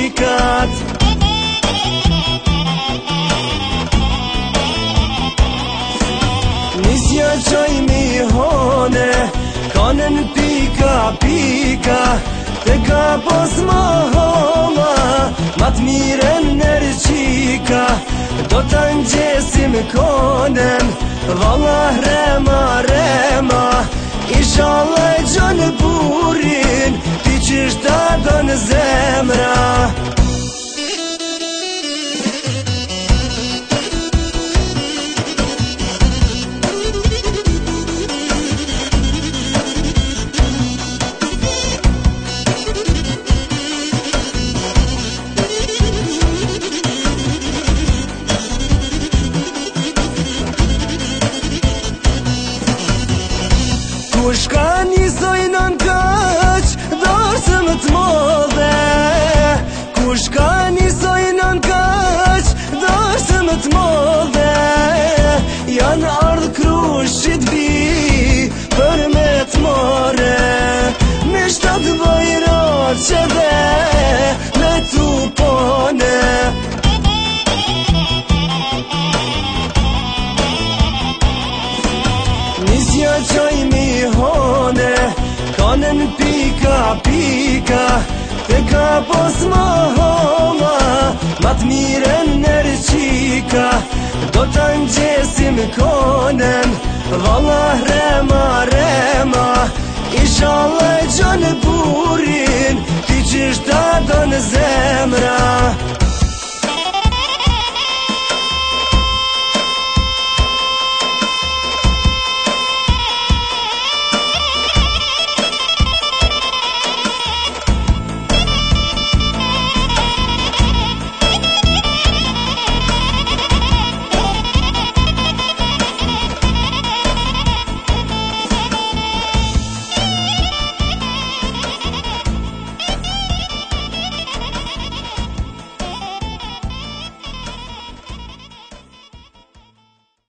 pikat. Nisja qoj mi hone, kanën pika pika, te ka pos ma homa, ma t'miren nërqika. Do të ngjesim konen, valla rema rema, inshallah e gjonë burin, ti qishta do në zemra. Kush ka njësoj në nkaq, dorësëm t'modhe. Kush ka njësoj në nkaq, dorësëm t'modhe. Janë ardhë krush që t'bi, për me t'more. Me shtatë vajrat që dhe, me t'u pone. Nisja qoj mi hone, kanën pika pika, te ka pos ma homa, ma t'miren nërqika. Do të ngjesim konen, valla rema rema, inshallah e gjonë burin, ti qishta do në zemra.